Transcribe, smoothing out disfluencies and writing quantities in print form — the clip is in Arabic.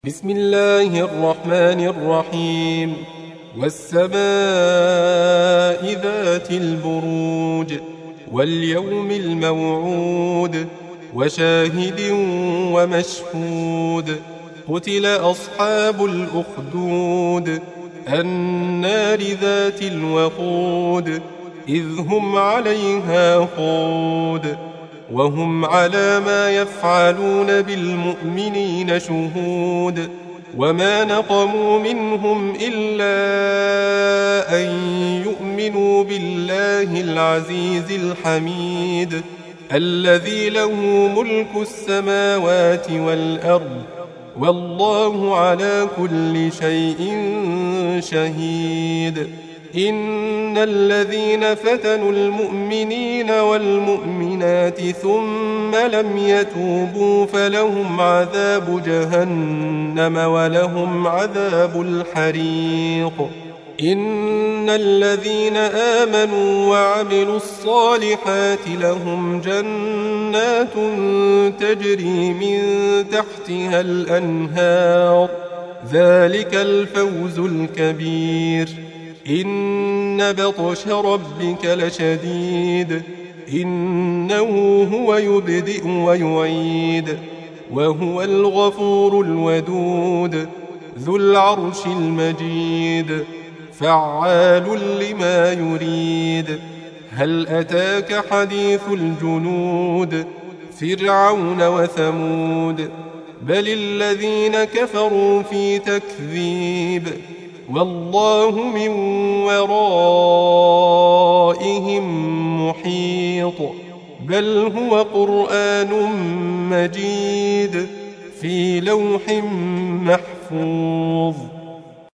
بسم الله الرحمن الرحيم والسماء ذات البروج واليوم الموعود وشاهد ومشهود قتل أصحاب الأخدود النار ذات الوقود إذ هم عليها قود وهم على ما يفعلون بالمؤمنين شهود وما نقموا منهم إلا أن يؤمنوا بالله العزيز الحميد الذي له ملك السماوات والأرض والله على كل شيء شهيد إن الذين فتنوا المؤمنين والمؤمنات ثم لم يتوبوا فلهم عذاب جهنم ولهم عذاب الحريق إن الذين آمنوا وعملوا الصالحات لهم جنات تجري من تحتها الأنهار ذلك الفوز الكبير إن بطش ربك لشديد إنه هو يبدئ ويعيد وهو الغفور الودود ذو العرش المجيد فعال لما يريد هل أتاك حديث الجنود فرعون وثمود بل الذين كفروا في تكذيب والله من ورائهم محيط بل هو قرآن مجيد في لوح محفوظ